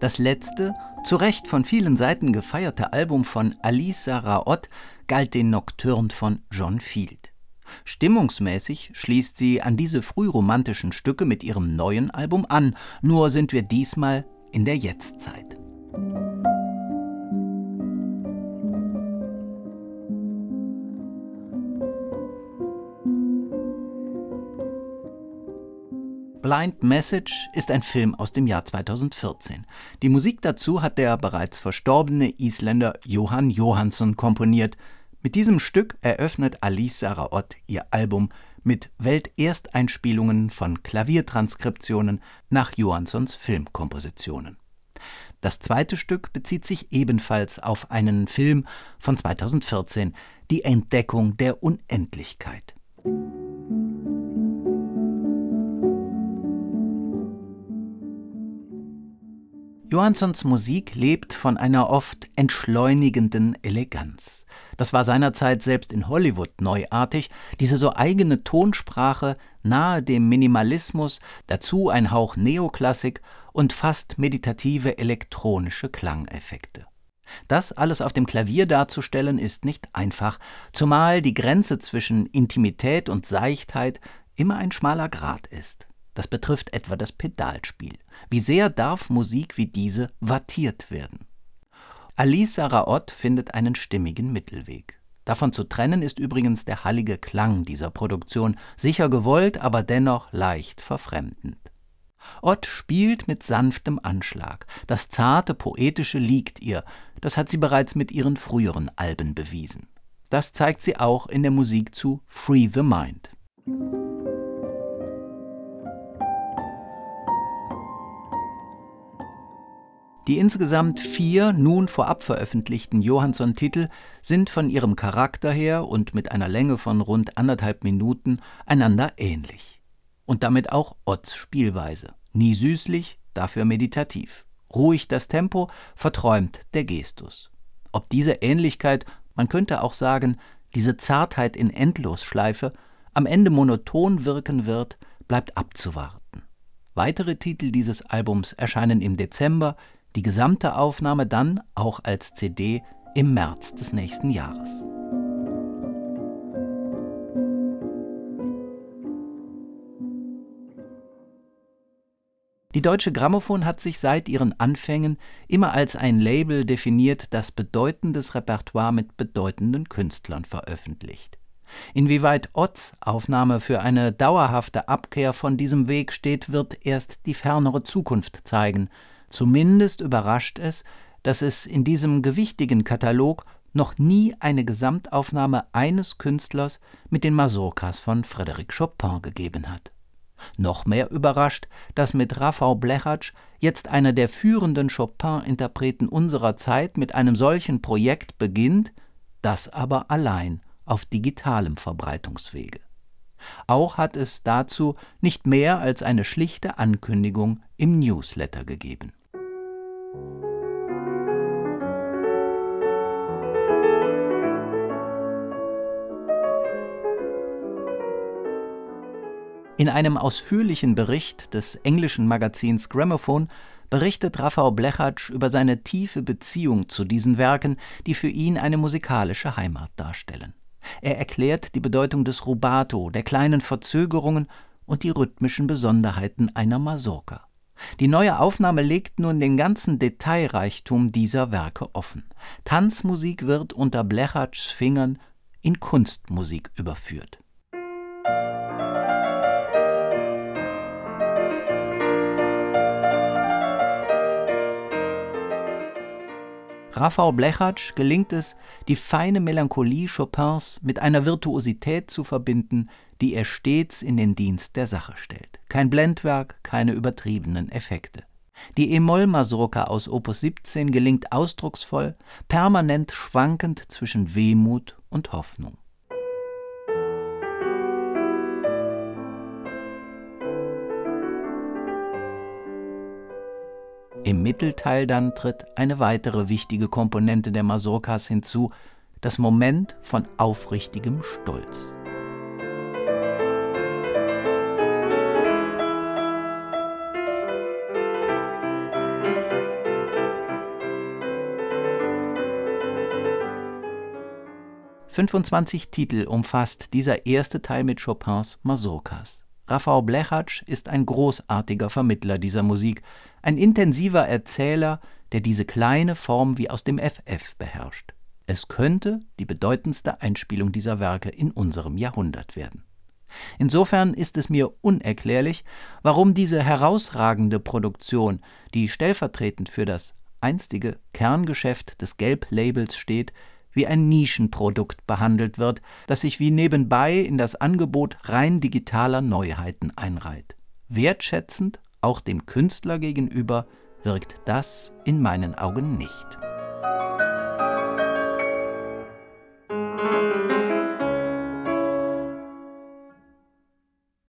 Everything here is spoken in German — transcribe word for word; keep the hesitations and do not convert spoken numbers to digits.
Das letzte, zu Recht von vielen Seiten gefeierte Album von Alissa Raott galt den Nocturnes von John Field. Stimmungsmäßig schließt sie an diese frühromantischen Stücke mit ihrem neuen Album an, nur sind wir diesmal in der Jetztzeit. Blind Message ist ein Film aus dem Jahr zweitausendvierzehn. Die Musik dazu hat der bereits verstorbene Isländer Jóhann Jóhannsson komponiert. Mit diesem Stück eröffnet Alissa Raott ihr Album mit Weltersteinspielungen von Klaviertranskriptionen nach Jóhannssons Filmkompositionen. Das zweite Stück bezieht sich ebenfalls auf einen Film von zweitausendvierzehn, Die Entdeckung der Unendlichkeit. Jóhannssons Musik lebt von einer oft entschleunigenden Eleganz. Das war seinerzeit selbst in Hollywood neuartig, diese so eigene Tonsprache, nahe dem Minimalismus, dazu ein Hauch Neoklassik und fast meditative elektronische Klangeffekte. Das alles auf dem Klavier darzustellen, ist nicht einfach, zumal die Grenze zwischen Intimität und Seichtheit immer ein schmaler Grat ist. Das betrifft etwa das Pedalspiel. Wie sehr darf Musik wie diese wattiert werden? Alissa Raott findet einen stimmigen Mittelweg. Davon zu trennen ist übrigens der hallige Klang dieser Produktion, sicher gewollt, aber dennoch leicht verfremdend. Ott spielt mit sanftem Anschlag. Das zarte, poetische liegt ihr. Das hat sie bereits mit ihren früheren Alben bewiesen. Das zeigt sie auch in der Musik zu Free the Mind. Die insgesamt vier nun vorab veröffentlichten Jóhannsson-Titel sind von ihrem Charakter her und mit einer Länge von rund anderthalb Minuten einander ähnlich. Und damit auch Otts Spielweise. Nie süßlich, dafür meditativ. Ruhig das Tempo, verträumt der Gestus. Ob diese Ähnlichkeit, man könnte auch sagen, diese Zartheit in Endlosschleife, am Ende monoton wirken wird, bleibt abzuwarten. Weitere Titel dieses Albums erscheinen im Dezember, die gesamte Aufnahme dann auch als C D im März des nächsten Jahres. Die Deutsche Grammophon hat sich seit ihren Anfängen immer als ein Label definiert, das bedeutendes Repertoire mit bedeutenden Künstlern veröffentlicht. Inwieweit Otts Aufnahme für eine dauerhafte Abkehr von diesem Weg steht, wird erst die fernere Zukunft zeigen. Zumindest überrascht es, dass es in diesem gewichtigen Katalog noch nie eine Gesamtaufnahme eines Künstlers mit den Mazurkas von Frédéric Chopin gegeben hat. Noch mehr überrascht, dass mit Rafał Blechacz jetzt einer der führenden Chopin-Interpreten unserer Zeit mit einem solchen Projekt beginnt, das aber allein auf digitalem Verbreitungswege. Auch hat es dazu nicht mehr als eine schlichte Ankündigung im Newsletter gegeben. In einem ausführlichen Bericht des englischen Magazins Gramophone berichtet Rafał Blechacz über seine tiefe Beziehung zu diesen Werken, die für ihn eine musikalische Heimat darstellen. Er erklärt die Bedeutung des Rubato, der kleinen Verzögerungen und die rhythmischen Besonderheiten einer Mazurka. Die neue Aufnahme legt nun den ganzen Detailreichtum dieser Werke offen. Tanzmusik wird unter Blechacz' Fingern in Kunstmusik überführt. Rafał Blechacz gelingt es, die feine Melancholie Chopins mit einer Virtuosität zu verbinden, die er stets in den Dienst der Sache stellt. Kein Blendwerk, keine übertriebenen Effekte. Die E-Moll-Mazurka aus Opus siebzehn gelingt ausdrucksvoll, permanent schwankend zwischen Wehmut und Hoffnung. Im Mittelteil dann tritt eine weitere wichtige Komponente der Mazurkas hinzu, das Moment von aufrichtigem Stolz. fünfundzwanzig Titel umfasst dieser erste Teil mit Chopins Mazurkas. Rafał Blechacz ist ein großartiger Vermittler dieser Musik, ein intensiver Erzähler, der diese kleine Form wie aus dem F F beherrscht. Es könnte die bedeutendste Einspielung dieser Werke in unserem Jahrhundert werden. Insofern ist es mir unerklärlich, warum diese herausragende Produktion, die stellvertretend für das einstige Kerngeschäft des Gelb-Labels steht, wie ein Nischenprodukt behandelt wird, das sich wie nebenbei in das Angebot rein digitaler Neuheiten einreiht. Wertschätzend, auch dem Künstler gegenüber, wirkt das in meinen Augen nicht.